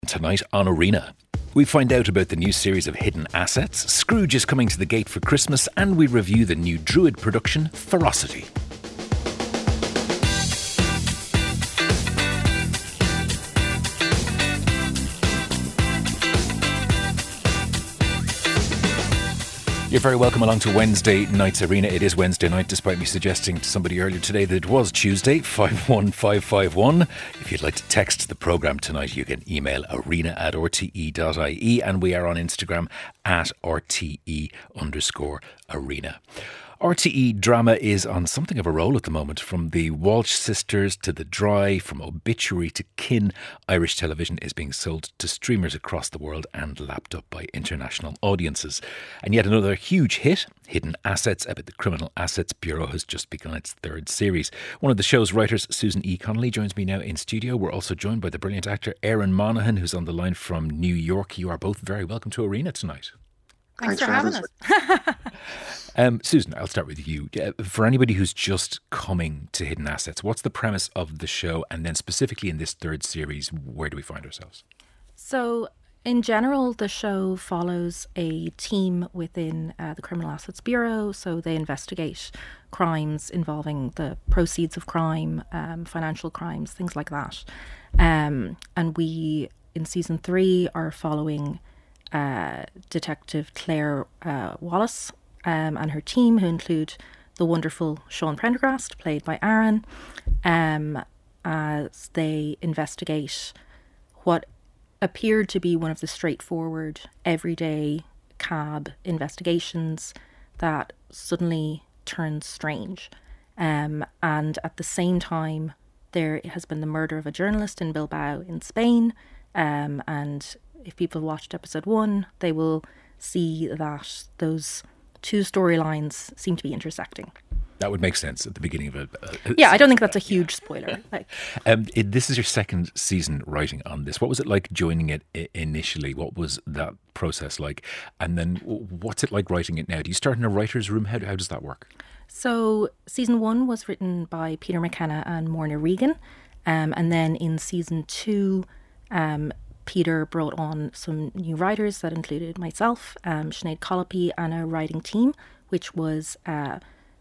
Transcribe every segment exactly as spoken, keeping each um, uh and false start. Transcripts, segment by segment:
Tonight on Arena, we find out about the new series of Hidden Assets, Scrooge is coming to the gate for Christmas, and we review the new Druid production, Ferocity. You're very welcome along to Wednesday night's Arena. It is Wednesday night, despite me suggesting to somebody earlier today that it was Tuesday. five one five five one. If you'd like to text the programme tonight, you can email arena at r t e dot i e, and we are on Instagram at r t e underscore arena. R T E drama is on something of a roll at the moment. From the Walsh sisters to The Dry, from Obituary to Kin, Irish television is being sold to streamers across the world and lapped up by international audiences. And yet another huge hit, Hidden Assets, about the Criminal Assets Bureau, has just begun its third series. One of the show's writers, Susan E. Connolly, joins me now in studio. We're also joined by the brilliant actor Erin Monaghan, who's on the line from New York. You are both very welcome to Arena tonight. Thanks, Thanks for, for having us. um, Susan, I'll start with you. Uh, for anybody who's just coming to Hidden Assets, what's the premise of the show? And then specifically in this third series, where do we find ourselves? So, in general, the show follows a team within uh, the Criminal Assets Bureau. So they investigate crimes involving the proceeds of crime, um, financial crimes, things like that. Um, and we, in season three, are following Uh, Detective Claire uh, Wallace um, and her team, who include the wonderful Sean Prendergast, played by Aaron, um, as they investigate what appeared to be one of the straightforward, everyday cab investigations that suddenly turns strange. Um, and at the same time, there has been the murder of a journalist in Bilbao in Spain, um, and if people watched episode one, they will see that those two storylines seem to be intersecting. That would make sense at the beginning of it. Uh, yeah, I don't think that's a huge spoiler. Like, um, it, this is your second season writing on this. What was it like joining it initially? What was that process like? And then what's it like writing it now? Do you start in a writer's room? How, how does that work? So season one was written by Peter McKenna and Morna Regan. Um, and then in season two, um, Peter brought on some new writers that included myself, um, Sinead Colopy, and a writing team, which was uh,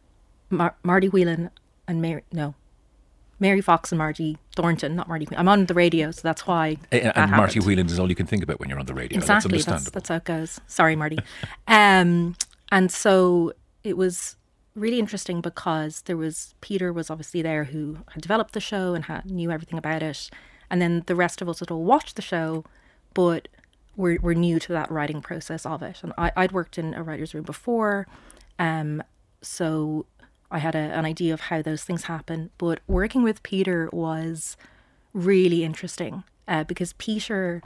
Mar- Marty Whelan and Mary, no, Mary Fox and Margie Thornton, not Marty Whelan. I'm on the radio, so that's why. And, that and Marty happened. Whelan is all you can think about when you're on the radio. Exactly, that's that's, understandable. that's how it goes. Sorry, Marty. um, and so it was really interesting because there was, Peter was obviously there, who had developed the show and had, knew everything about it. And then the rest of us had all watched the show, but we're, we're new to that writing process of it. And I, I'd worked in a writer's room before, um, so I had a, an idea of how those things happen. But working with Peter was really interesting uh, because Peter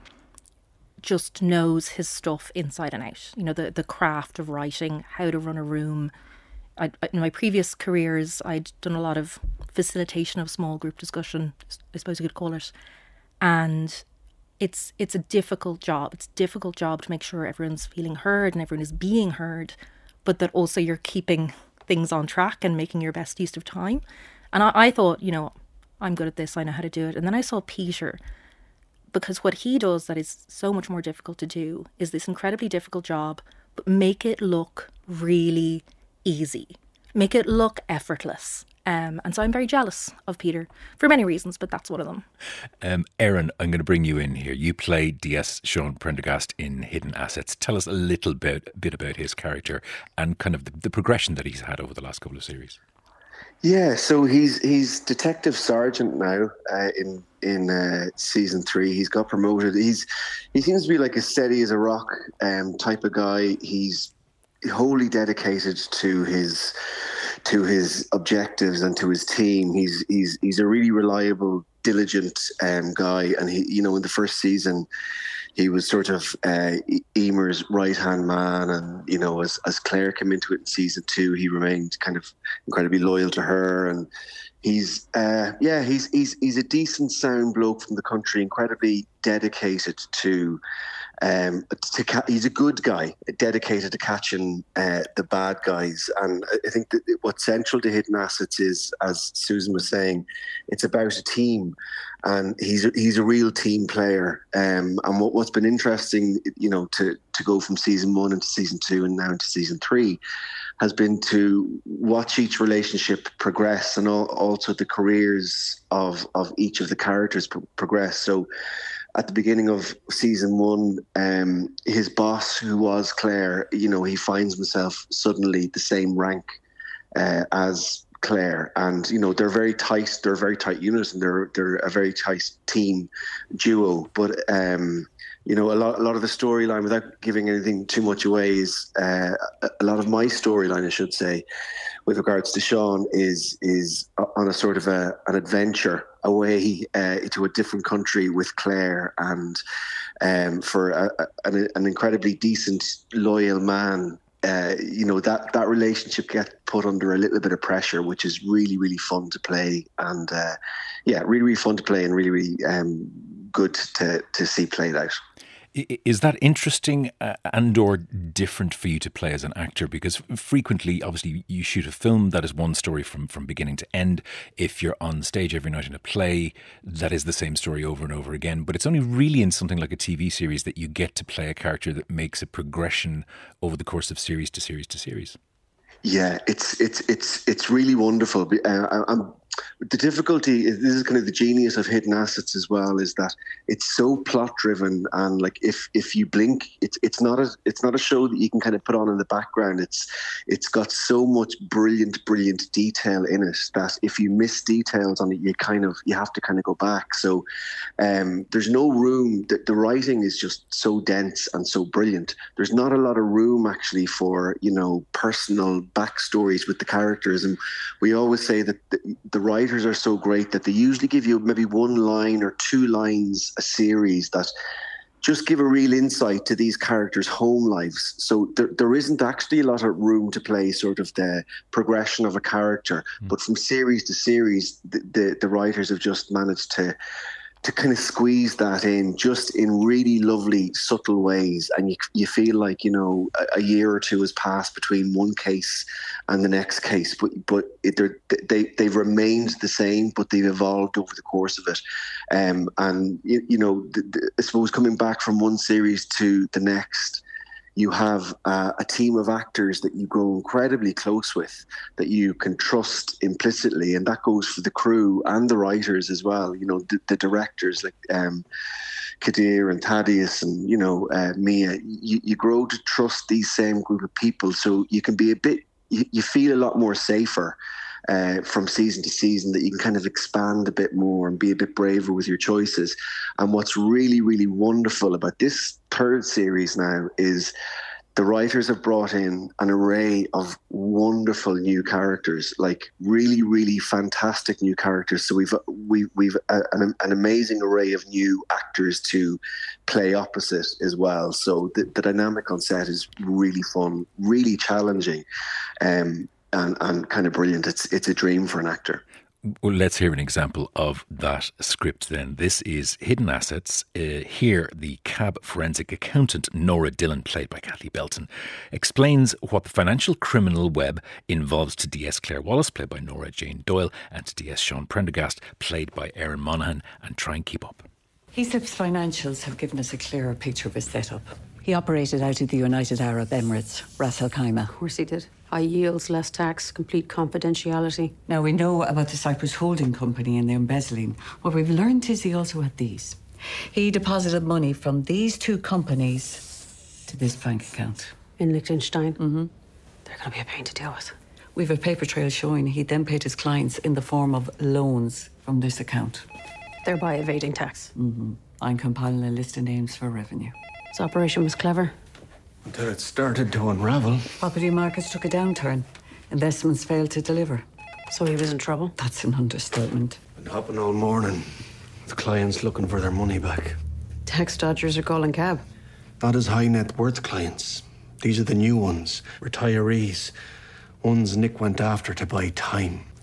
just knows his stuff inside and out. You know, the, the craft of writing, how to run a room. I, in my previous careers, I'd done a lot of facilitation of small group discussion, I suppose you could call it. And it's it's a difficult job. It's a difficult job to make sure everyone's feeling heard and everyone is being heard, but that also you're keeping things on track and making your best use of time. And I, I thought, you know, I'm good at this, I know how to do it. And then I saw Peter, because what he does that is so much more difficult to do is this incredibly difficult job, but make it look really easy. Make it look effortless. Um, and so I'm very jealous of Peter for many reasons, but that's one of them. Um, Erin, I'm going to bring you in here. You play D S Sean Prendergast in Hidden Assets. Tell us a little bit, bit about his character and kind of the, the progression that he's had over the last couple of series. Yeah, so he's he's detective sergeant now uh, in in uh, season three. He's got promoted. He's he seems to be like a steady as a rock um, type of guy. He's wholly dedicated to his to his objectives and to his team. He's he's he's a really reliable, diligent um, guy. And he, you know, in the first season, he was sort of uh, Emer's right-hand man, and you know, as as Claire came into it in season two, he remained kind of incredibly loyal to her. And he's, uh, yeah, he's he's he's a decent, sound bloke from the country, incredibly dedicated to Um, to ca- he's a good guy, dedicated to catching uh, the bad guys. And I think that what's central to Hidden Assets is, as Susan was saying, it's about a team. And he's a, he's a real team player. Um, and what, what's been interesting, you know, to, to go from season one into season two and now into season three, has been to watch each relationship progress, and all, also the careers of, of each of the characters pro- progress. So at the beginning of season one, um, his boss, who was Claire, you know, he finds himself suddenly the same rank uh, as Claire, and you know they're very tight. They're a very tight unit, and they're they're a very tight team duo. But um, you know, a lot a lot of the storyline, without giving anything too much away, is uh, a lot of my storyline, I should say, with regards to Sean, is is on a sort of a an adventure away uh, to a different country with Claire, and um, for a, a, an, an incredibly decent, loyal man. Uh, you know, that, that relationship gets put under a little bit of pressure, which is really, really fun to play. And uh, yeah, really, really fun to play, and really, really um, good to, to see played out. Is that interesting uh, and or different for you to play as an actor? Because frequently, obviously, you shoot a film that is one story from, from beginning to end. If you're on stage every night in a play, that is the same story over and over again. But it's only really in something like a T V series that you get to play a character that makes a progression over the course of series to series to series. Yeah, it's it's it's it's really wonderful. Uh, I'm, the difficulty is, this is kind of the genius of Hidden Assets as well, is that it's so plot driven, and like if if you blink, it's it's not a it's not a show that you can kind of put on in the background. It's it's got so much brilliant brilliant detail in it that if you miss details on it, you kind of you have to kind of go back. So um, there's no room. The, the writing is just so dense and so brilliant. There's not a lot of room actually for, you know, personal backstories with the characters, and we always say that the, the writers are so great that they usually give you maybe one line or two lines a series that just give a real insight to these characters' home lives. So there, there isn't actually a lot of room to play sort of the progression of a character. Mm. But from series to series, the, the, the writers have just managed to to kind of squeeze that in just in really lovely, subtle ways. And you you feel like, you know, a, a year or two has passed between one case and the next case, but but it, they, they've remained the same, but they've evolved over the course of it. Um, and, you, you know, the, the, I suppose coming back from one series to the next, you have uh, a team of actors that you grow incredibly close with, that you can trust implicitly, and that goes for the crew and the writers as well. You know, the, the directors like um, Kadir and Thaddeus and, you know, uh, Mia. You, you grow to trust these same group of people, so you can be a bit, you, you feel a lot more safer Uh, from season to season, that you can kind of expand a bit more and be a bit braver with your choices. And what's really, really wonderful about this third series now is the writers have brought in an array of wonderful new characters, like really, really fantastic new characters. So we've we, we've a, an, an amazing array of new actors to play opposite as well. So the, the dynamic on set is really fun, really challenging. Um, And, and kind of brilliant. It's it's a dream for an actor. Well, let's hear an example of that script then. This is Hidden Assets. Uh, here, the cab forensic accountant, Nora Dillon, played by Kathy Belton, explains what the financial criminal web involves to D S Claire Wallace, played by Nora Jane Doyle, and to D S Sean Prendergast, played by Erin Monaghan, and try and keep up. Heaslip's financials have given us a clearer picture of his setup. He operated out of the United Arab Emirates, Ras Al Khaimah. Of course he did. High yields, less tax, complete confidentiality. Now, we know about the Cyprus Holding Company and the embezzling. What we've learned is he also had these. He deposited money from these two companies to this bank account. In Liechtenstein? Mm-hmm. They're going to be a pain to deal with. We've a paper trail showing he then paid his clients in the form of loans from this account. Thereby evading tax. Mm-hmm. I'm compiling a list of names for revenue. This operation was clever. Until it started to unravel. Property markets took a downturn. Investments failed to deliver. So he was in trouble? That's an understatement. Been hopping all morning with clients looking for their money back. Tax dodgers are calling cab. Not as high net worth clients. These are the new ones. Retirees. Ones Nick went after to buy time.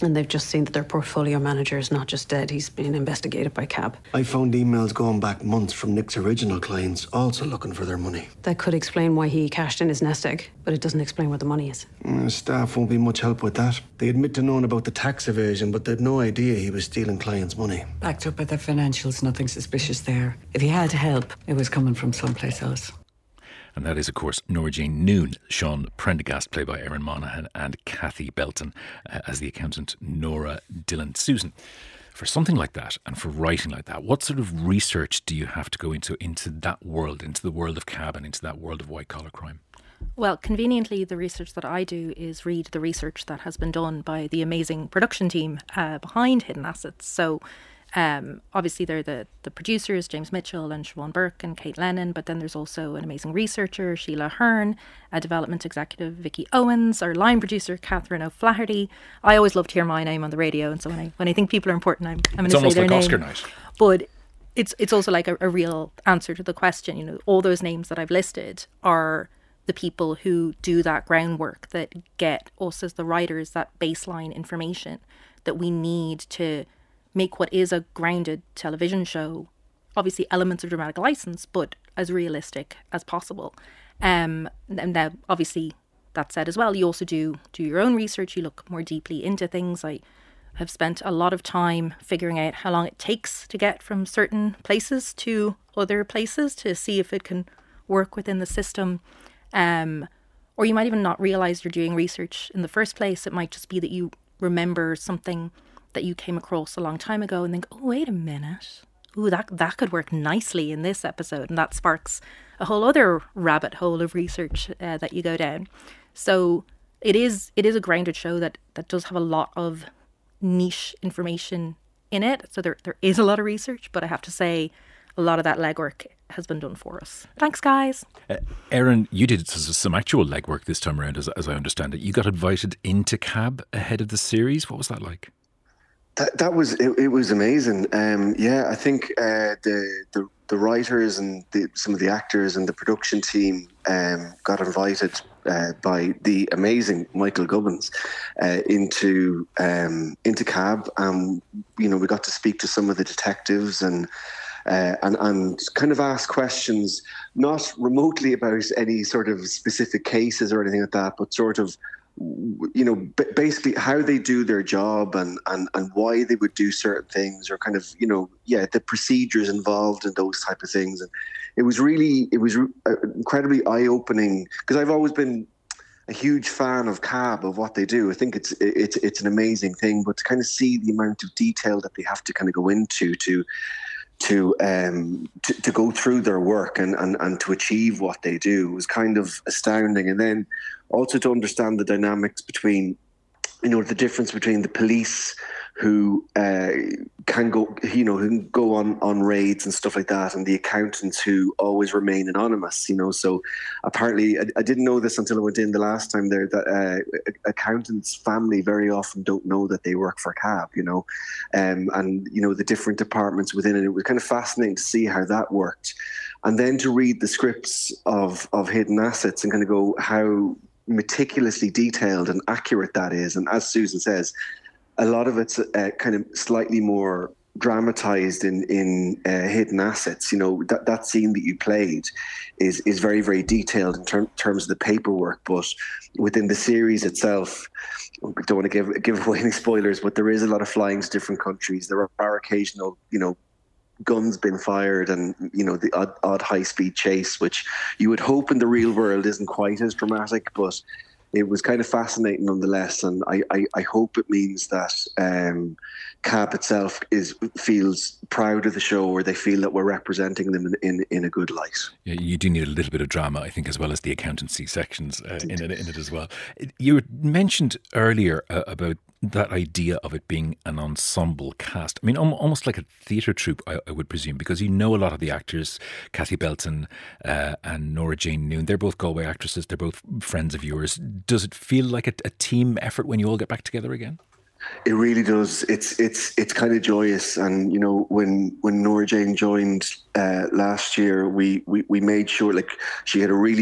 And they've just seen that their portfolio manager is not just dead, he's being investigated by C A B. I found emails going back months from Nick's original clients also looking for their money. That could explain why he cashed in his nest egg, but it doesn't explain where the money is. Mm, staff won't be much help with that. They admit to knowing about the tax evasion, but they'd no idea he was stealing clients' money. Backed up by their financials, nothing suspicious there. If he had help, it was coming from someplace else. And that is, of course, Nora-Jane Noon, Sean Prendergast, played by Erin Monaghan, and Kathy Belton uh, as the accountant Nora Dillon. Susan, for something like that and for writing like that, what sort of research do you have to go into into that world, into the world of C A B and into that world of white-collar crime? Well, conveniently, the research that I do is read the research that has been done by the amazing production team uh, behind Hidden Assets. So Um, obviously, they're the, the producers, James Mitchell and Siobhan Burke and Kate Lennon, but then there's also an amazing researcher, Sheila Hearn, a development executive, Vicky Owens, our line producer, Catherine O'Flaherty. I always love to hear my name on the radio, and so when I when I think people are important, I'm, I'm going to say their like name. Oscar night. But it's it's also like a, a real answer to the question. You know, all those names that I've listed are the people who do that groundwork, that get us as the writers that baseline information that we need to make what is a grounded television show, obviously elements of dramatic license, but as realistic as possible. Um, and now, obviously, that said as well, you also do do your own research. You look more deeply into things. I have spent a lot of time figuring out how long it takes to get from certain places to other places to see if it can work within the system. Um, or you might even not realise you're doing research in the first place. It might just be that you remember something that you came across a long time ago and think, oh, wait a minute. Ooh, that, that could work nicely in this episode. And that sparks a whole other rabbit hole of research uh, that you go down. So it is it is a grounded show that, that does have a lot of niche information in it. So there there is a lot of research, but I have to say a lot of that legwork has been done for us. Thanks, guys. Uh, Erin, you did some actual legwork this time around, as, as I understand it. You got invited into C A B ahead of the series. What was that like? That that was it, it was amazing. Um, yeah, I think uh, the, the the writers and the, some of the actors and the production team um, got invited uh, by the amazing Michael Gubbins uh, into um, into C A B. Um, you know, we got to speak to some of the detectives and. Uh, and, and kind of ask questions, not remotely about any sort of specific cases or anything like that, but sort of, you know, b- basically how they do their job and, and, and why they would do certain things, or kind of, you know, yeah, the procedures involved in those type of things. And it was really, it was re- incredibly eye-opening, because I've always been a huge fan of C A B, of what they do. I think it's it's it's an amazing thing, but to kind of see the amount of detail that they have to kind of go into to to um to, to go through their work and, and and to achieve what they do was kind of astounding. And then also to understand the dynamics between, you know, the difference between the police who uh, can go, you know, who can go on, on raids and stuff like that, and the accountants who always remain anonymous, you know. So apparently, I, I didn't know this until I went in the last time there, that uh, accountants' family very often don't know that they work for C A B, you know, um, and, you know, the different departments within it. It was kind of fascinating to see how that worked. And then to read the scripts of, of Hidden Assets and kind of go how meticulously detailed and accurate that is. And as Susan says, a lot of it's uh, kind of slightly more dramatized in in uh, Hidden Assets. You know, that that scene that you played is is very, very detailed in ter- terms of the paperwork, but within the series itself, I don't want to give give away any spoilers, but there is a lot of flying to different countries. There are occasional, you know, guns being fired, and, you know, the odd, odd high-speed chase, which you would hope in the real world isn't quite as dramatic, but it was kind of fascinating nonetheless. And I, I, I hope it means that um, C A B itself is feels proud of the show, or they feel that we're representing them in, in, in a good light. Yeah, you do need a little bit of drama, I think, as well as the accountancy sections uh, in, it, in it as well. You mentioned earlier uh, about that idea of it being an ensemble cast. I mean, almost like a theatre troupe, I, I would presume, because you know a lot of the actors, Kathy Belton uh, and Nora-Jane Noon. They're both Galway actresses. They're both friends of yours. Does it feel like a, a team effort when you all get back together again? It really does. It's it's it's kind of joyous. And, you know, when when Nora-Jane joined uh, last year, we, we we made sure, like, she had a really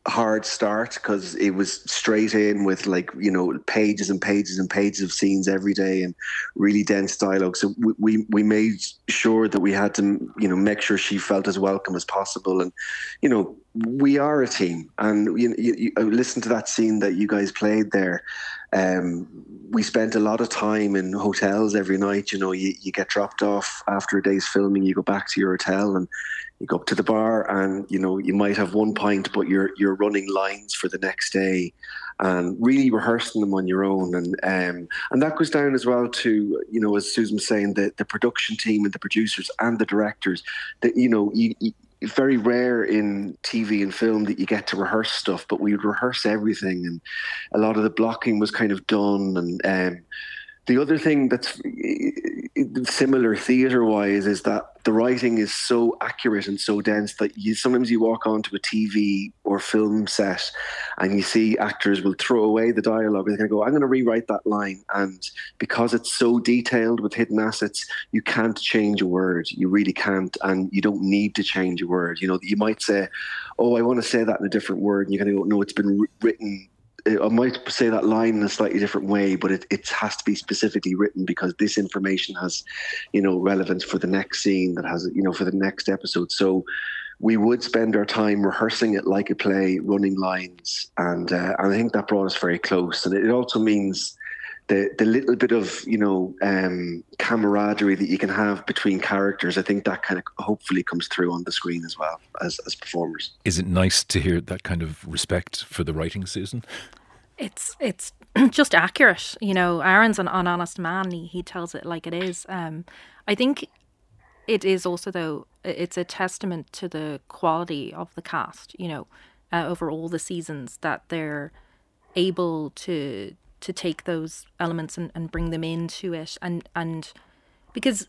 hard start because it was straight in with like, you know, pages and pages and pages of scenes every day and really dense dialogue. So we, we, we made sure that we had to, you know, make sure she felt as welcome as possible. And, you know, we are a team. And you, you, you listen to that scene that you guys played there. Um, we spent a lot of time in hotels every night. You know, you, you get dropped off after a day's filming, you go back to your hotel and you go up to the bar and, you know, you might have one pint, but you're you're running lines for the next day and really rehearsing them on your own. And um, and that goes down as well to, you know, as Susan was saying, the, the production team and the producers and the directors, that, you know, you, you it's very rare in T V and film that you get to rehearse stuff, but we would rehearse everything, and a lot of the blocking was kind of done. And um, the other thing that's similar theatre-wise is that the writing is so accurate and so dense that you sometimes you walk onto a T V or film set and you see actors will throw away the dialogue and they're going to go, I'm going to rewrite that line. And because it's so detailed with hidden assets, you can't change a word. You really can't. And you don't need to change a word. You know, you might say, oh, I want to say that in a different word. And you're going to go, no, it's been written. I might say that line in a slightly different way, but it, it has to be specifically written because this information has, you know, relevance for the next scene that has, you know, for the next episode. So we would spend our time rehearsing it like a play, running lines. And, uh, and I think that brought us very close. And it also means the the little bit of, you know, um, camaraderie that you can have between characters. I think that kind of hopefully comes through on the screen as well as, as performers. Is it nice to hear that kind of respect for the writing, Susan? It's it's just accurate. You know, Aaron's an, an honest man. He, he tells it like it is. Um, I think it is also, though, it's a testament to the quality of the cast, you know, uh, over all the seasons, that they're able to to take those elements and, and bring them into it. And and because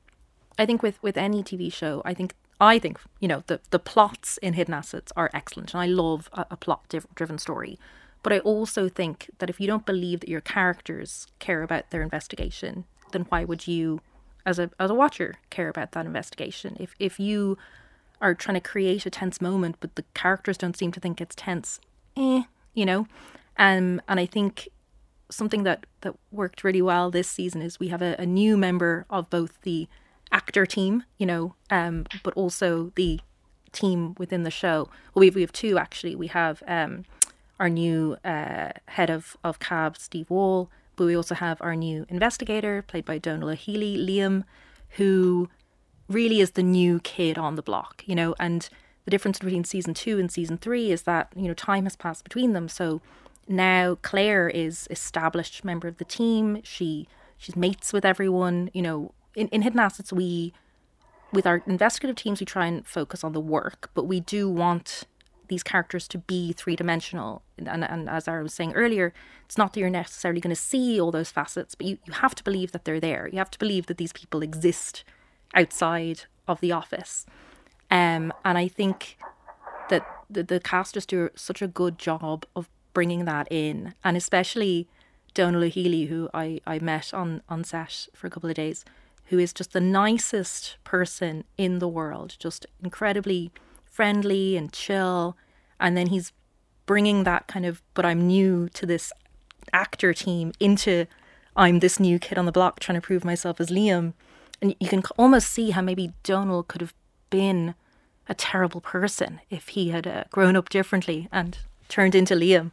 I think with, with any T V show, I think, I think you know, the, the plots in Hidden Assets are excellent. And I love a, a plot-driven story. But I also think that if you don't believe that your characters care about their investigation, then why would you, as a as a watcher, care about that investigation? If if you are trying to create a tense moment, but the characters don't seem to think it's tense, eh, you know? Um, and I think something that, that worked really well this season is we have a, a new member of both the actor team, you know, um, but also the team within the show. Well, we have, we have two, actually. We have um, our new uh, head of, of C A B, Steve Wall, but we also have our new investigator, played by Donal O'Healy, Liam, who really is the new kid on the block, you know. And the difference between season two and season three is that, you know, time has passed between them. So now Claire is established member of the team. She she's mates with everyone. You know, in, in Hidden Assets, we, with our investigative teams, we try and focus on the work, but we do want these characters to be three-dimensional. And, and as I was saying earlier, it's not that you're necessarily going to see all those facets, but you, you have to believe that they're there. You have to believe that these people exist outside of the office. Um, and I think that the, the cast just do such a good job of bringing that in, and especially Donal O'Healy, who I, I met on, on set for a couple of days, who is just the nicest person in the world, just incredibly friendly and chill. And then he's bringing that kind of, but I'm new to this actor team, into I'm this new kid on the block trying to prove myself as Liam. And you can almost see how maybe Donal could have been a terrible person if he had uh, grown up differently and turned into Liam.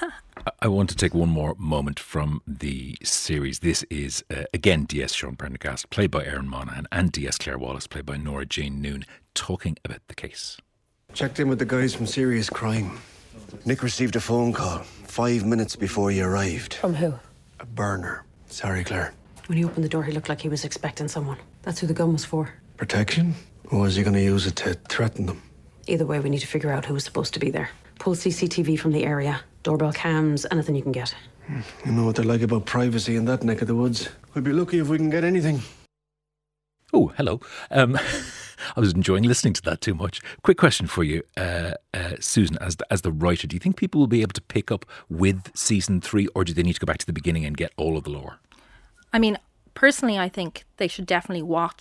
I want to take one more moment from the series. This is, uh, again, D S Sean Prendergast, played by Aaron Monaghan, and D S Claire Wallace, played by Nora Jane Noon, talking about the case. Checked in with the guys from Serious Crime. Nick received a phone call five minutes before you arrived. From who? A burner. Sorry, Claire. When he opened the door, he looked like he was expecting someone. That's who the gun was for. Protection? Or was he going to use it to threaten them? Either way, we need to figure out who was supposed to be there. Pull C C T V from the area. Doorbell cams, anything you can get. You know what they're like about privacy in that neck of the woods. We'll be lucky if we can get anything. Oh, hello. Um, I was enjoying listening to that too much. Quick question for you, uh, uh, Susan, as the, as the writer. Do you think people will be able to pick up with season three, or do they need to go back to the beginning and get all of the lore? I mean, personally, I think they should definitely watch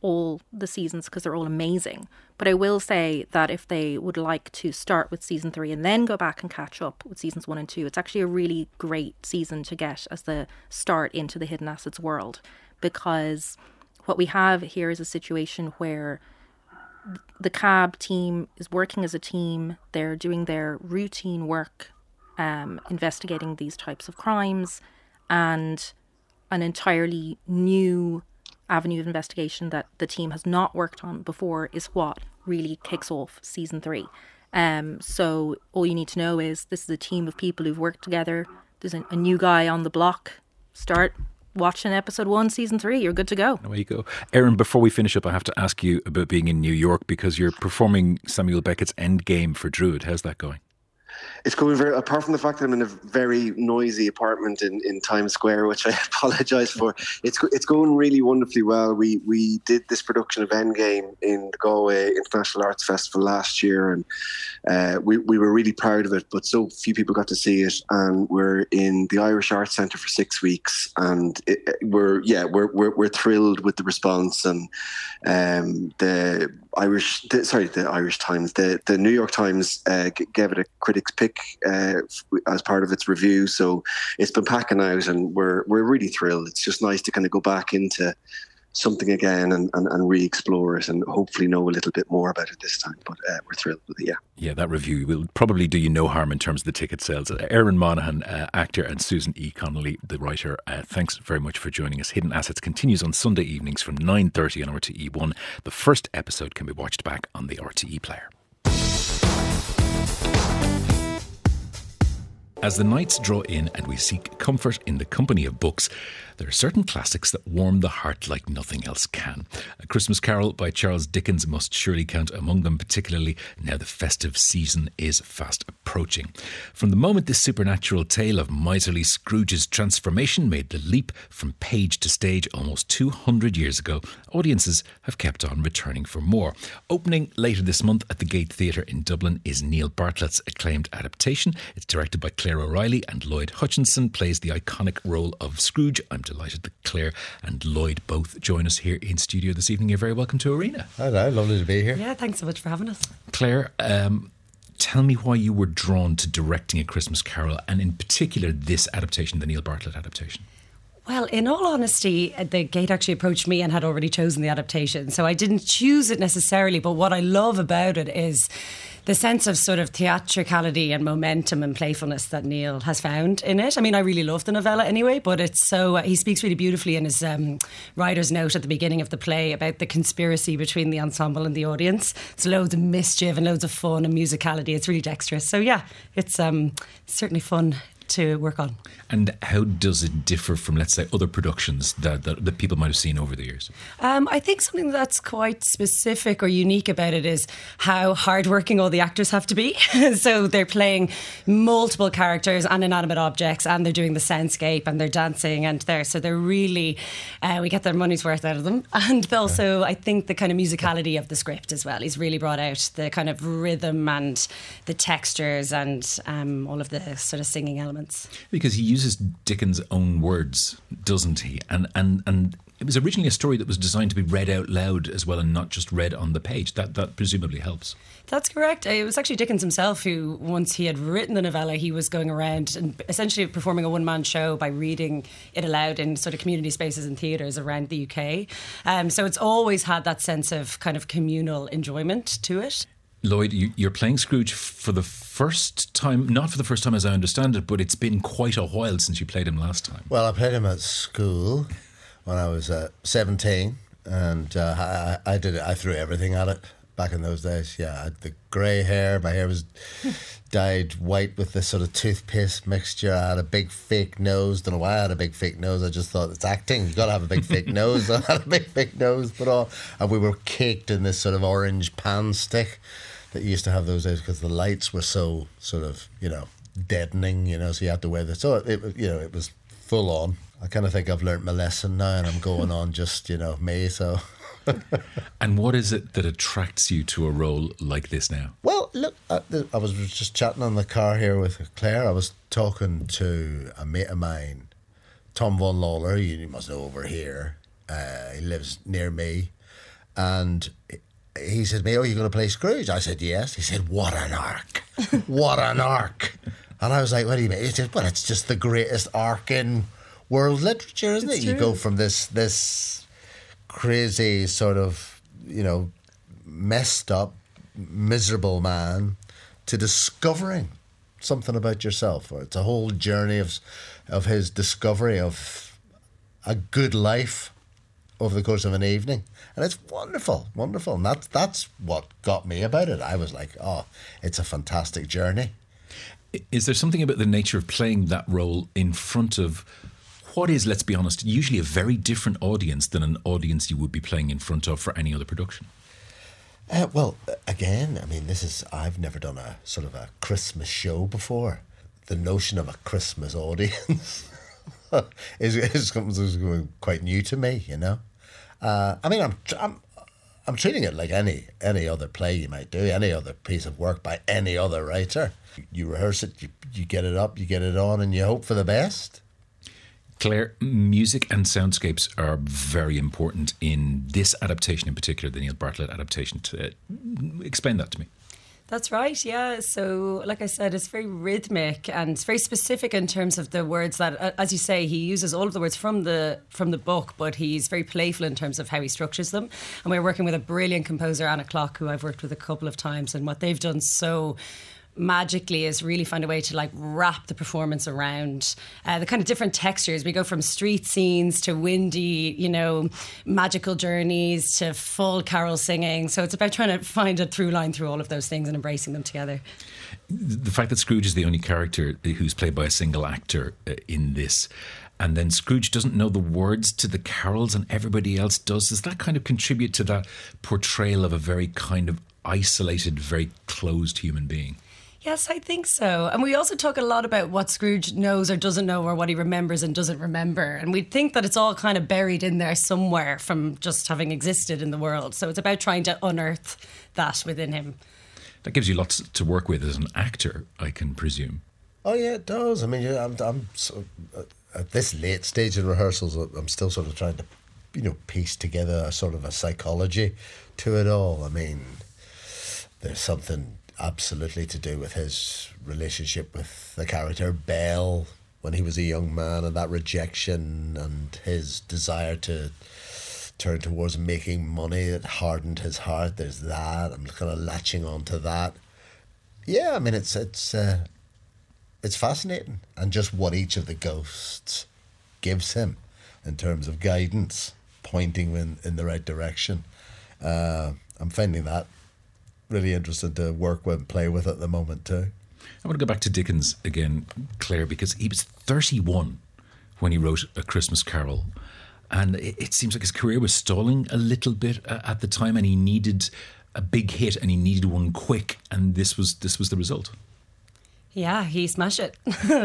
all the seasons because they're all amazing. But I will say that if they would like to start with season three and then go back and catch up with seasons one and two, it's actually a really great season to get as the start into the Hidden Assets world, because what we have here is a situation where the C A B team is working as a team. They're doing their routine work, um, investigating these types of crimes, and an entirely new avenue of investigation that the team has not worked on before is what really kicks off season three. Um, so all you need to know is this is a team of people who've worked together. There's a, a new guy on the block. Start watching episode one, season three. You're good to go. Away you go. Erin, before we finish up, I have to ask you about being in New York, because you're performing Samuel Beckett's Endgame for Druid. How's that going? It's going very, apart from the fact that I'm in a very noisy apartment in, in Times Square, which I apologise for, it's it's going really wonderfully well. We we did this production of Endgame in the Galway International Arts Festival last year, and uh, we, we were really proud of it, but so few people got to see it. And we're in the Irish Arts Centre for six weeks, and it, we're yeah we're, we're we're thrilled with the response. And um, the Irish, the, sorry, the Irish Times, the, the New York Times uh, g- gave it a critics pick uh, f- as part of its review. So it's been packing out, and we're we're really thrilled. It's just nice to kind of go back into something again and, and, and re-explore it, and hopefully know a little bit more about it this time. But uh, we're thrilled with it, yeah. Yeah, that review will probably do you no harm in terms of the ticket sales. Erin Monaghan, uh, actor, and Susan E. Connolly, the writer, uh, thanks very much for joining us. Hidden Assets continues on Sunday evenings from nine thirty on R T E one. The first episode can be watched back on the R T E player. As the nights draw in and we seek comfort in the company of books, there are certain classics that warm the heart like nothing else can. A Christmas Carol by Charles Dickens must surely count among them, particularly now the festive season is fast approaching. From the moment this supernatural tale of miserly Scrooge's transformation made the leap from page to stage almost two hundred years ago, audiences have kept on returning for more. Opening later this month at the Gate Theatre in Dublin is Neil Bartlett's acclaimed adaptation. It's directed by Claire O'Reilly, and Lloyd Hutchinson plays the iconic role of Scrooge. I'm delighted that Claire and Lloyd both join us here in studio this evening. You're very welcome to Arena. Hello, lovely to be here. Yeah, thanks so much for having us. Claire, um, tell me why you were drawn to directing A Christmas Carol, and in particular this adaptation, the Neil Bartlett adaptation. Well, in all honesty, the Gate actually approached me and had already chosen the adaptation. So I didn't choose it necessarily, but what I love about it is the sense of sort of theatricality and momentum and playfulness that Neil has found in it. I mean, I really love the novella anyway, but it's so, uh, he speaks really beautifully in his um, writer's note at the beginning of the play about the conspiracy between the ensemble and the audience. It's loads of mischief and loads of fun and musicality. It's really dexterous. So yeah, it's um, certainly fun to work on. And how does it differ from, let's say, other productions that, that, that people might have seen over the years? Um, I think something that's quite specific or unique about it is how hardworking all the actors have to be. So they're playing multiple characters and inanimate objects, and they're doing the soundscape, and they're dancing, and they're so they're really uh, we get their money's worth out of them. And also, I think the kind of musicality of the script as well. He's really brought out the kind of rhythm and the textures and um, all of the sort of singing elements. Because he uses Dickens' own words, doesn't he? And and and it was originally a story that was designed to be read out loud as well, and not just read on the page. That that presumably helps. That's correct. It was actually Dickens himself who, once he had written the novella, he was going around and essentially performing a one-man show by reading it aloud in sort of community spaces and theatres around the U K. Um, so it's always had that sense of kind of communal enjoyment to it. Lloyd, you're playing Scrooge for the first time, not for the first time as I understand it, but it's been quite a while since you played him last time. Well, I played him at school when I was uh, seventeen, and uh, I, I did it. I threw everything at it back in those days. Yeah, I had the grey hair. My hair was dyed white with this sort of toothpaste mixture. I had a big fake nose. Don't know why I had a big fake nose. I just thought it's acting. You got to have a big fake nose. I had a big fake nose, but all, and we were caked in this sort of orange pan stick that you used to have those days because the lights were so sort of, you know, deadening, you know, so you had to wear this. So it, it you know, it was full on. I kind of think I've learnt my lesson now, and I'm going on just, you know, me, so. And what is it that attracts you to a role like this now? Well, look, I, I was just chatting on the car here with Claire. I was talking to a mate of mine, Tom Von Lawler, you must know over here. Uh, he lives near me. And he said to me, "Oh, you're going to play Scrooge?" I said, "Yes." He said, "What an arc. What an arc." And I was like, "What do you mean?" He said, "Well, it's just the greatest arc in world literature, isn't It's it? You true. go from this this crazy sort of, you know, messed up, miserable man to discovering something about yourself. Or it's a whole journey of of his discovery of a good life over the course of an evening. And it's wonderful, wonderful. And that's, that's what got me about it. I was like, oh, it's a fantastic journey. Is there something about the nature of playing that role in front of what is, let's be honest, usually a very different audience than an audience you would be playing in front of for any other production? Uh, well, again, I mean, this is, I've never done a sort of a Christmas show before. The notion of a Christmas audience is, is something that's quite new to me, you know. Uh, I mean, I'm, I'm, I'm treating it like any any other play you might do, any other piece of work by any other writer. You rehearse it, you, you get it up, you get it on, and you hope for the best. Claire, music and soundscapes are very important in this adaptation in particular, the Neil Bartlett adaptation. To, uh, explain that to me. That's right, yeah. So, like I said, it's very rhythmic and it's very specific in terms of the words that, uh, as you say, he uses all of the words from the from the book, but he's very playful in terms of how he structures them. And we're working with a brilliant composer, Anna Clock, who I've worked with a couple of times, and what they've done so magically is really find a way to like wrap the performance around uh, the kind of different textures. We go from street scenes to windy, you know, magical journeys to full carol singing. So it's about trying to find a through line through all of those things and embracing them together. The fact that Scrooge is the only character who's played by a single actor uh, in this, and then Scrooge doesn't know the words to the carols and everybody else does, does that kind of contribute to that portrayal of a very kind of isolated, very closed human being? Yes, I think so. And we also talk a lot about what Scrooge knows or doesn't know, or what he remembers and doesn't remember. And we think that it's all kind of buried in there somewhere from just having existed in the world. So it's about trying to unearth that within him. That gives you lots to work with as an actor, I can presume. Oh yeah, it does. I mean, yeah, I'm, I'm so, uh, at this late stage in rehearsals, I'm still sort of trying to, you know, piece together a sort of a psychology to it all. I mean, there's something absolutely to do with his relationship with the character Belle when he was a young man, and that rejection and his desire to turn towards making money that hardened his heart. There's that. I'm kind of latching on to that. Yeah, I mean, it's it's uh, it's fascinating, and just what each of the ghosts gives him in terms of guidance, pointing in, in the right direction. Uh, I'm finding that really interesting to work with and play with at the moment too. I want to go back to Dickens again, Claire, because he was thirty-one when he wrote A Christmas Carol, and it, it seems like his career was stalling a little bit uh, at the time, and he needed a big hit and he needed one quick, and this was this was the result. Yeah, he smashed it.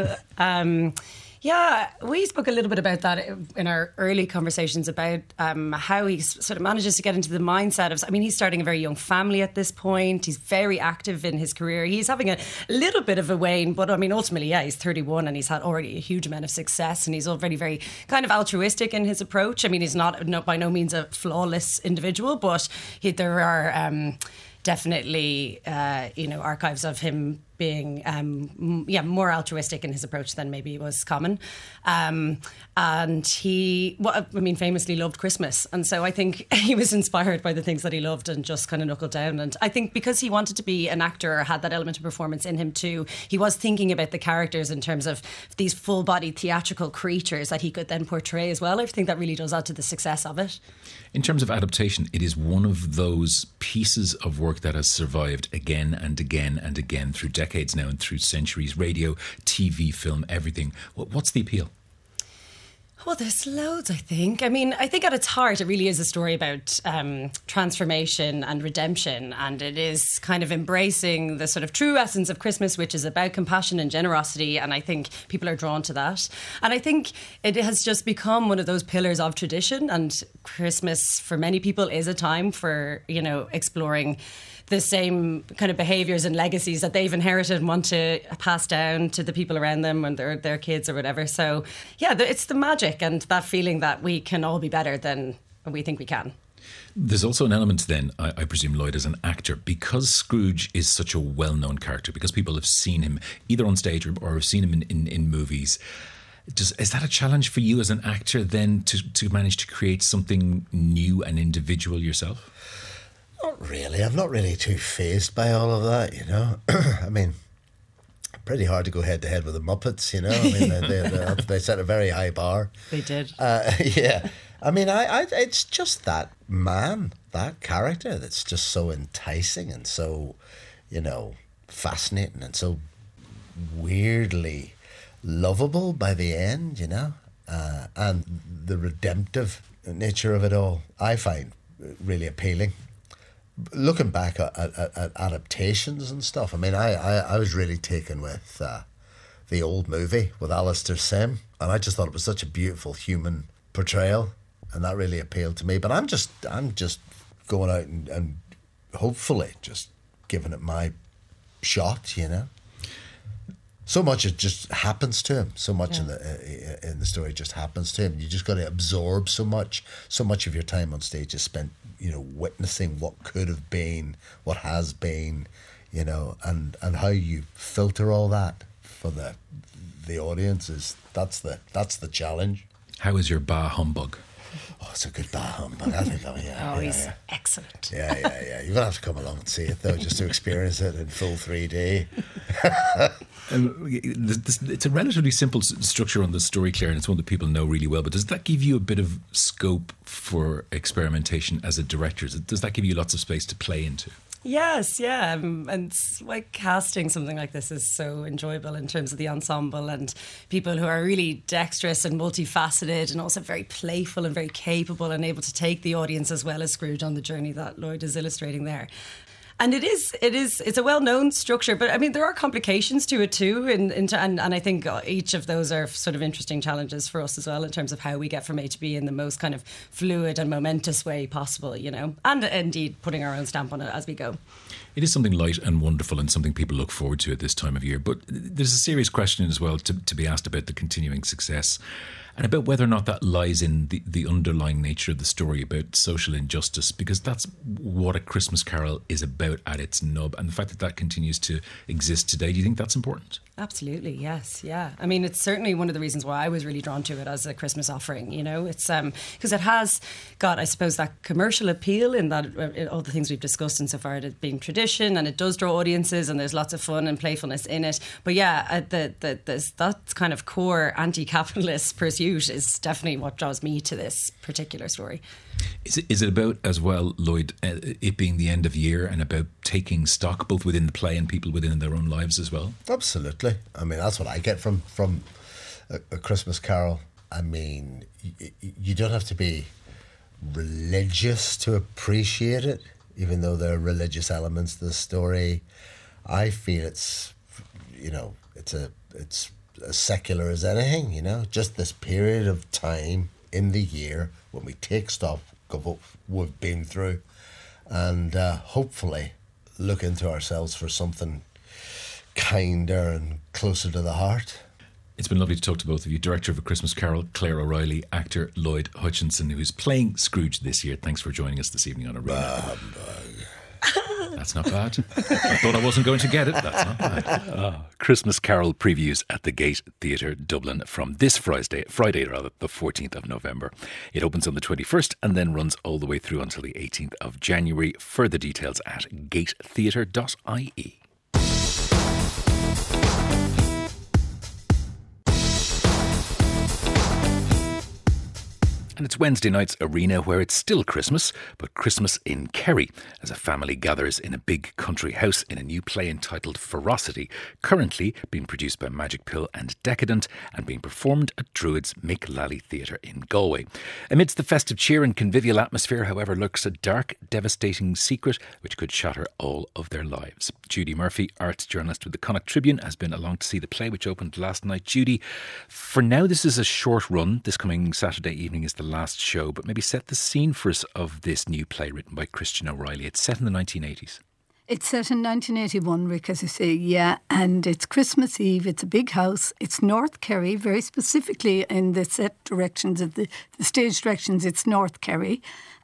um, yeah, we spoke a little bit about that in our early conversations about um, how he sort of manages to get into the mindset of, I mean, he's starting a very young family at this point. He's very active in his career. He's having a little bit of a wane, but I mean, ultimately, yeah, he's thirty-one and he's had already a huge amount of success, and he's already very kind of altruistic in his approach. I mean, he's not no, by no means a flawless individual, but he, there are um, definitely, uh, you know, archives of him being um, m- yeah more altruistic in his approach than maybe was common, um, and he well, I mean famously loved Christmas, and so I think he was inspired by the things that he loved and just kind of knuckled down. And I think because he wanted to be an actor or had that element of performance in him too, he was thinking about the characters in terms of these full-bodied theatrical creatures that he could then portray as well. I think that really does add to the success of it. In terms of adaptation, it is one of those pieces of work that has survived again and again and again through decades now and through centuries, radio, T V, film, everything. What's the appeal? Well, there's loads, I think. I mean, I think at its heart, it really is a story about um, transformation and redemption. And it is kind of embracing the sort of true essence of Christmas, which is about compassion and generosity. And I think people are drawn to that. And I think it has just become one of those pillars of tradition. And Christmas, for many people, is a time for, you know, exploring the same kind of behaviours and legacies that they've inherited and want to pass down to the people around them and their, their kids or whatever. So, yeah, it's the magic and that feeling that we can all be better than we think we can. There's also an element then, I, I presume, Lloyd, as an actor, because Scrooge is such a well-known character, because people have seen him either on stage or, or have seen him in, in, in movies. Does, is that a challenge for you as an actor then to, to manage to create something new and individual yourself? Not really. I'm not really too fazed by all of that, you know. I mean, pretty hard to go head to head with the Muppets, you know. I mean, they, they, they, they set a very high bar. They did. Uh, yeah. I mean, I, I, it's just that man, that character that's just so enticing and so, you know, fascinating and so weirdly lovable by the end, you know. Uh, and the redemptive nature of it all, I find really appealing. Looking back at, at, at adaptations and stuff, I mean, I, I, I was really taken with uh, the old movie with Alistair Sim, and I just thought it was such a beautiful human portrayal, and that really appealed to me. But I'm just I'm just going out and, and hopefully just giving it my shot, you know. So much it just happens to him. So much yeah. in the uh, in the story just happens to him. You just got to absorb so much. So much of your time on stage is spent, you know, witnessing what could have been, what has been, you know, and, and how you filter all that for the the audience is that's the that's the challenge. How is your bah humbug? Oh, it's a good bah humbug. I think. Oh, yeah. Oh, yeah, he's yeah. excellent. Yeah, yeah, yeah. You're gonna have to come along and see it though, just to experience it in full three D. Um, it's a relatively simple structure on the story, Claire, and it's one that people know really well. But does that give you a bit of scope for experimentation as a director? Does that give you lots of space to play into? Yes, yeah, um, and like casting something like this is so enjoyable in terms of the ensemble and people who are really dexterous and multifaceted and also very playful and very capable and able to take the audience as well as Scrooge on the journey that Lloyd is illustrating there. And it is, it is, it's a well-known structure, but I mean, there are complications to it too, in, in, and, and I think each of those are sort of interesting challenges for us as well in terms of how we get from A to B in the most kind of fluid and momentous way possible, you know, and indeed putting our own stamp on it as we go. It is something light and wonderful and something people look forward to at this time of year. But there's a serious question as well to, to be asked about the continuing success and about whether or not that lies in the, the underlying nature of the story about social injustice, because that's what A Christmas Carol is about at its nub. And the fact that that continues to exist today, do you think that's important? Absolutely, yes, yeah. I mean, it's certainly one of the reasons why I was really drawn to it as a Christmas offering, you know. It's um because it has got, I suppose, that commercial appeal in that uh, all the things we've discussed insofar as it being tradition, and it does draw audiences and there's lots of fun and playfulness in it. But yeah, uh, the, the, the, that kind of core anti-capitalist pursuit is definitely what draws me to this particular story. Is it, is it about, as well, Lloyd, uh, it being the end of year and about taking stock both within the play and people within their own lives as well? Absolutely. I mean, that's what I get from, from a, a Christmas Carol. I mean, you, you don't have to be religious to appreciate it, even though there are religious elements to the story. I feel it's, you know, it's a it's as secular as anything, you know, just this period of time in the year when we take stock of what we've been through and uh, hopefully look into ourselves for something kinder and closer to the heart. It's been lovely to talk to both of you. Director of A Christmas Carol, Claire O'Reilly, actor Lloyd Hutchinson, who's playing Scrooge this year. Thanks for joining us this evening on Arena. That's not bad. I thought I wasn't going to get it. That's not bad. Oh, Christmas Carol previews at the Gate Theatre, Dublin, from this Friday, Friday rather, the fourteenth of November. It opens on the twenty-first and then runs all the way through until the eighteenth of January. Further details at gate theatre dot I E. And it's Wednesday night's Arena, where it's still Christmas, but Christmas in Kerry, as a family gathers in a big country house in a new play entitled Ferocity, currently being produced by Magic Pill and Decadent and being performed at Druids Mick Lally Theatre in Galway. Amidst the festive cheer and convivial atmosphere, however, lurks a dark, devastating secret which could shatter all of their lives. Judy Murphy, arts journalist with the Connacht Tribune, has been along to see the play, which opened last night. Judy, for now this is a short run. This coming Saturday evening is the last show, but maybe set the scene for us of this new play written by Christian O'Reilly. It's set in the nineteen eighties. It's set in nineteen eighty-one, Rick, as you say, yeah, and it's Christmas Eve. It's a big house. It's North Kerry, very specifically in the set directions of the, the stage directions. It's North Kerry,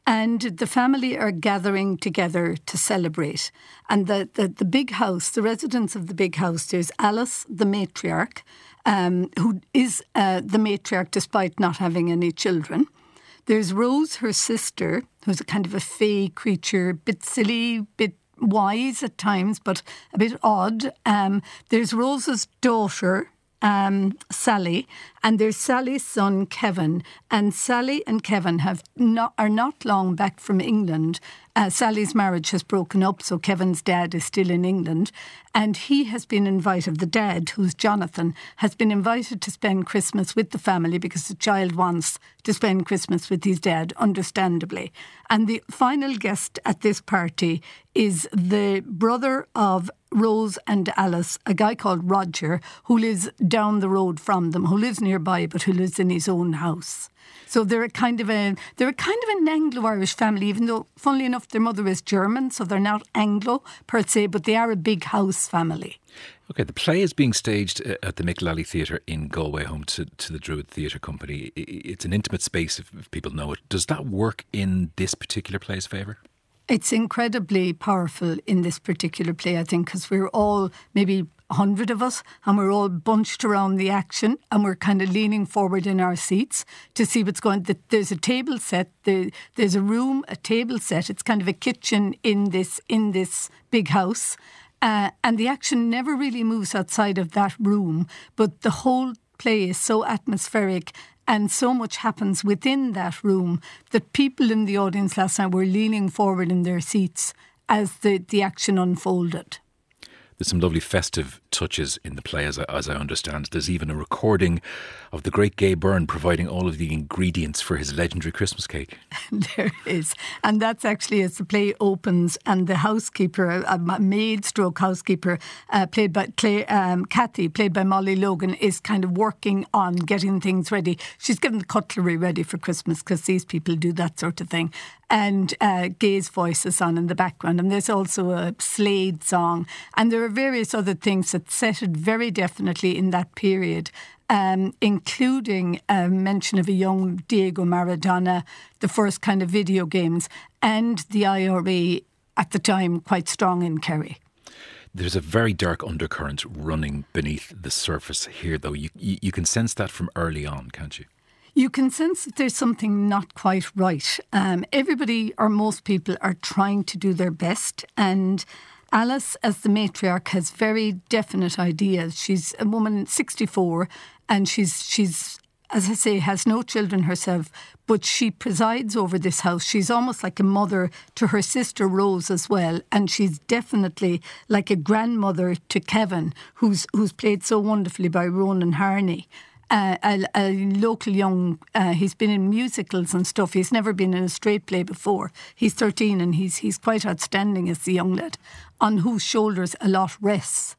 And the family are gathering together to celebrate. And the, the, the big house, the residents of the big house, there's Alice, the matriarch, um, who is uh, the matriarch despite not having any children. There's Rose, her sister, who's a kind of a fey creature, bit silly, bit wise at times, but a bit odd. Um, there's Rose's daughter, um, Sally, and there's Sally's son, Kevin. And Sally and Kevin have not, are not long back from England. Uh, Sally's marriage has broken up, so Kevin's dad is still in England. And he has been invited, the dad, who's Jonathan, has been invited to spend Christmas with the family because the child wants to spend Christmas with his dad, understandably. And the final guest at this party is the brother of Rose and Alice, a guy called Roger, who lives down the road from them, who lives nearby, but who lives in his own house. So they're a kind of a they're a kind of an Anglo-Irish family, even though, funnily enough, their mother is German, so they're not Anglo per se, but they are a big house family. Okay, the play is being staged at the Mick Lally Theatre in Galway, home to, to the Druid Theatre Company. It's an intimate space, if, if people know it. Does that work in this particular play's favour? It's incredibly powerful in this particular play, I think, because we're all maybe a hundred of us and we're all bunched around the action and we're kind of leaning forward in our seats to see what's going on. There's a table set, there's a room, a table set. It's kind of a kitchen in this in this big house. Uh, and the action never really moves outside of that room, but the whole play is so atmospheric and so much happens within that room that people in the audience last night were leaning forward in their seats as the, the action unfolded. There's some lovely festive touches in the play, as I, as I understand. There's even a recording of the great Gay Byrne providing all of the ingredients for his legendary Christmas cake. There is. And that's actually as the play opens and the housekeeper, a maid stroke housekeeper, uh, played by Clay, um, Kathy, played by Molly Logan, is kind of working on getting things ready. She's getting the cutlery ready for Christmas because these people do that sort of thing. And uh, Gay's voice is on in the background. And there's also a Slade song. And there are various other things that set it very definitely in that period, um, including a mention of a young Diego Maradona, the first kind of video games, and the I R A at the time quite strong in Kerry. There's a very dark undercurrent running beneath the surface here, though. You, you, you can sense that from early on, can't you? You can sense that there's something not quite right. Um, everybody, or most people, are trying to do their best. And Alice, as the matriarch, has very definite ideas. She's a woman, sixty-four, and she's she's as I say, has no children herself, but she presides over this house. She's almost like a mother to her sister Rose as well, and she's definitely like a grandmother to Kevin, who's who's played so wonderfully by Ronan Harney. Uh, a, a local young, uh, he's been in musicals and stuff. He's never been in a straight play before. He's thirteen and he's he's quite outstanding as the young lad, on whose shoulders a lot rests.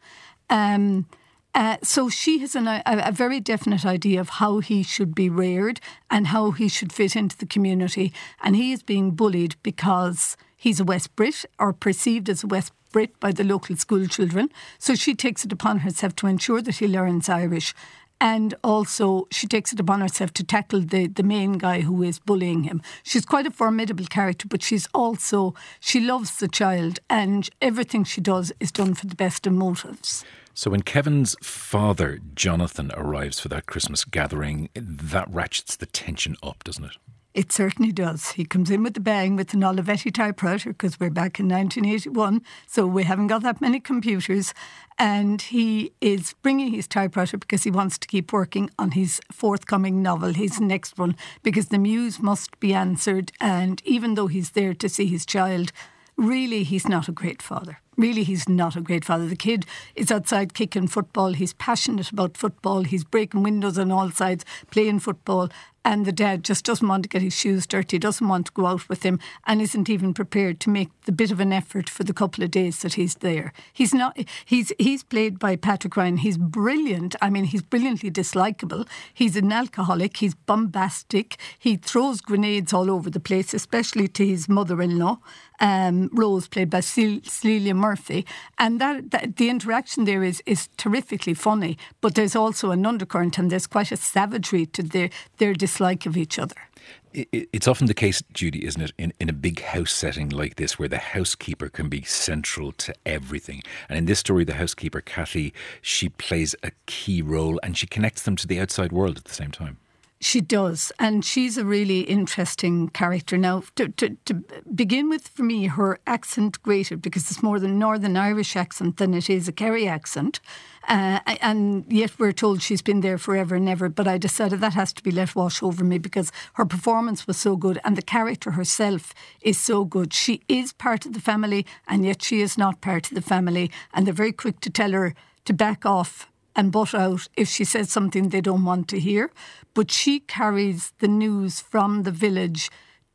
Um, uh, so she has an, a, a very definite idea of how he should be reared and how he should fit into the community. And he is being bullied because he's a West Brit, or perceived as a West Brit by the local school children. So she takes it upon herself to ensure that he learns Irish. And also she takes it upon herself to tackle the, the main guy who is bullying him. She's quite a formidable character, but she's also, she loves the child and everything she does is done for the best of motives. So when Kevin's father, Jonathan, arrives for that Christmas gathering, that ratchets the tension up, doesn't it? It certainly does. He comes in with a bang with an Olivetti typewriter because we're back in nineteen eighty-one, so we haven't got that many computers. And he is bringing his typewriter because he wants to keep working on his forthcoming novel, his next one, because the muse must be answered. And even though he's there to see his child, really he's not a great father. Really, he's not a great father. The kid is outside kicking football. He's passionate about football. He's breaking windows on all sides, playing football. And the dad just doesn't want to get his shoes dirty, doesn't want to go out with him, and isn't even prepared to make the bit of an effort for the couple of days that he's there. He's not. He's he's played by Patrick Ryan. He's brilliant. I mean, he's brilliantly dislikable. He's an alcoholic. He's bombastic. He throws grenades all over the place, especially to his mother-in-law, um, Rose, played by Celia Murphy, and that, that the interaction there is is terrifically funny. But there's also an undercurrent, and there's quite a savagery to their their dislike of each other. It's often the case, Judy, isn't it, in, in a big house setting like this, where the housekeeper can be central to everything. And in this story, the housekeeper, Kathy, she plays a key role and she connects them to the outside world at the same time. She does, and she's a really interesting character. Now, to, to, to begin with, for me, her accent grated because it's more the Northern Irish accent than it is a Kerry accent. Uh, and yet we're told she's been there forever and ever. But I decided that has to be let wash over me because her performance was so good and the character herself is so good. She is part of the family and yet she is not part of the family. And they're very quick to tell her to back off and butt out if she says something they don't want to hear. But she carries the news from the village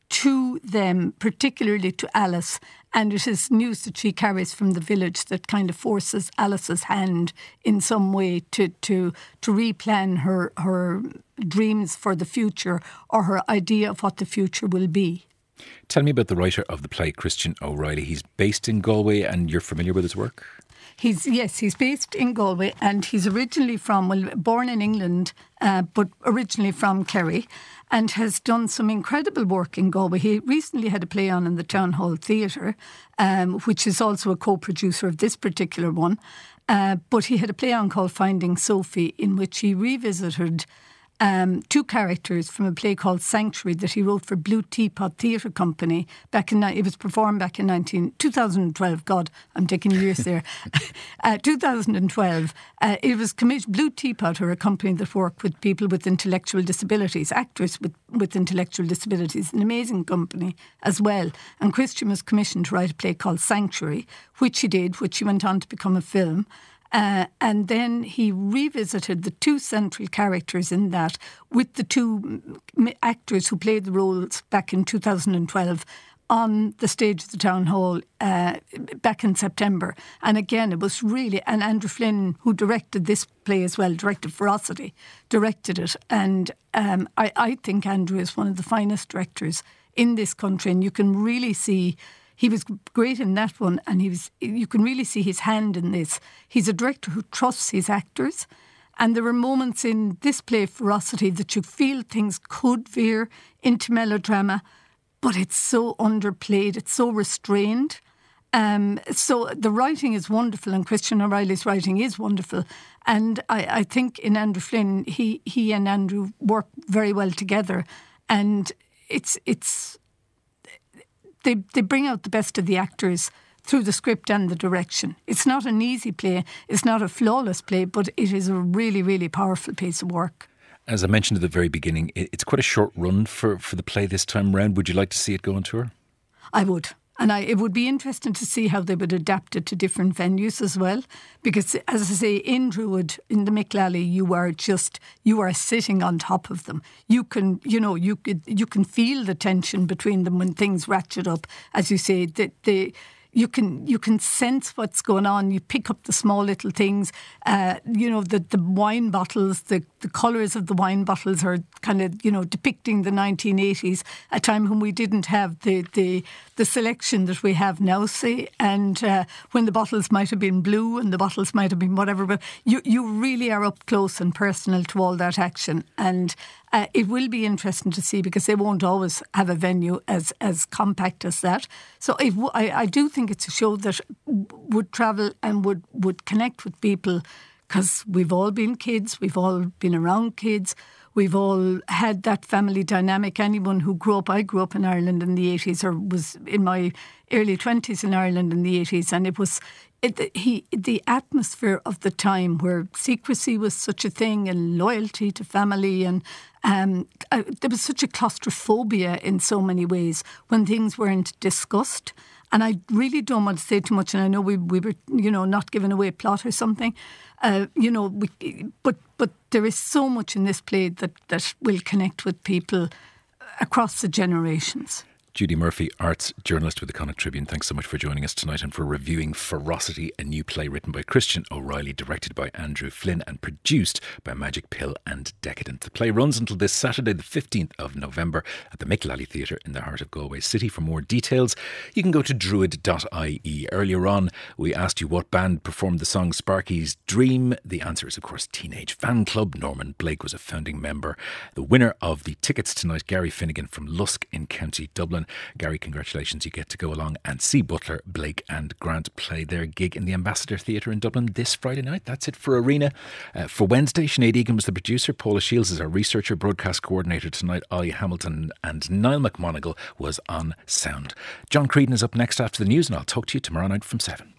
to them, particularly to Alice. And it is news that she carries from the village that kind of forces Alice's hand in some way to to, to replan her, her dreams for the future or her idea of what the future will be. Tell me about the writer of the play, Christian O'Reilly. He's based in Galway and you're familiar with his work? He's yes, he's based in Galway and he's originally from, well, born in England, uh, but originally from Kerry, and has done some incredible work in Galway. He recently had a play on in the Town Hall Theatre, um, which is also a co-producer of this particular one. Uh, but he had a play on called Finding Sophie, in which he revisited Um, two characters from a play called Sanctuary that he wrote for Blue Teapot Theatre Company back in. It was performed back in nineteen, twenty twelve. God, I'm taking years there. uh, twenty twelve. Uh, it was commissioned. Blue Teapot are a company that work with people with intellectual disabilities, actors with with intellectual disabilities. An amazing company as well. And Christian was commissioned to write a play called Sanctuary, which he did, which he went on to become a film. Uh, and then he revisited the two central characters in that with the two actors who played the roles back in two thousand twelve on the stage of the Town Hall uh, back in September. And again, it was really, and Andrew Flynn, who directed this play as well, directed Ferocity, directed it. And um, I, I think Andrew is one of the finest directors in this country, and you can really see. He was great in that one, and he was. You can really see his hand in this. He's a director who trusts his actors, and there were moments in this play, Ferocity, that you feel things could veer into melodrama, but it's so underplayed, it's so restrained. Um, so the writing is wonderful, and Christian O'Reilly's writing is wonderful. And I, I think in Andrew Flynn, he he and Andrew work very well together, and it's it's. They they bring out the best of the actors through the script and the direction. It's not an easy play, it's not a flawless play, but it is a really, really powerful piece of work. As I mentioned at the very beginning, it's quite a short run for, for the play this time round. Would you like to see it go on tour? I would. And I, it would be interesting to see how they would adapt it to different venues as well. Because, as I say, in Druid, in the Micklally, you are just, you are sitting on top of them. You can, you know, you could, you can feel the tension between them when things ratchet up. As you say, they, they, you can you can sense what's going on. You pick up the small little things. Uh, you know, the, the wine bottles, the, the colours of the wine bottles are kind of, you know, depicting the nineteen eighties, a time when we didn't have the the, the selection that we have now, say, and uh, when the bottles might have been blue and the bottles might have been whatever, but you, you really are up close and personal to all that action. And Uh, it will be interesting to see, because they won't always have a venue as, as compact as that. So it w- I, I do think it's a show that w- would travel and would, would connect with people, because we've all been kids, we've all been around kids, we've all had that family dynamic. Anyone who grew up, I grew up in Ireland in the eighties, or was in my early twenties in Ireland in the eighties, and it was it, he the atmosphere of the time where secrecy was such a thing and loyalty to family, and um, uh, there was such a claustrophobia in so many ways when things weren't discussed. And I really don't want to say too much, and I know we we were, you know, not giving away plot or something, uh, you know, we, but but there is so much in this play that, that will connect with people across the generations. Judy Murphy, arts journalist with the Connacht Tribune, thanks so much for joining us tonight and for reviewing Ferocity, a new play written by Christian O'Reilly, directed by Andrew Flynn and produced by Magic Pill and Decadent. The play runs until this Saturday the fifteenth of November at the Micklally Theatre in the heart of Galway City. For more details, you can go to druid dot I E. Earlier on, we asked you what band performed the song Sparky's Dream. The answer is, of course, Teenage Fan Club. Norman Blake was a founding member. The winner of the tickets tonight, Gary Finnegan from Lusk in County Dublin. Gary, congratulations, you get to go along and see Butler, Blake and Grant play their gig in the Ambassador Theatre in Dublin this Friday night. That's it for Arena. Uh, for Wednesday, Sinead Egan was the producer, Paula Shields is our researcher, broadcast coordinator tonight, Ollie Hamilton, and Niall McMonigal was on sound. John Creedon is up next after the news, and I'll talk to you tomorrow night from seven.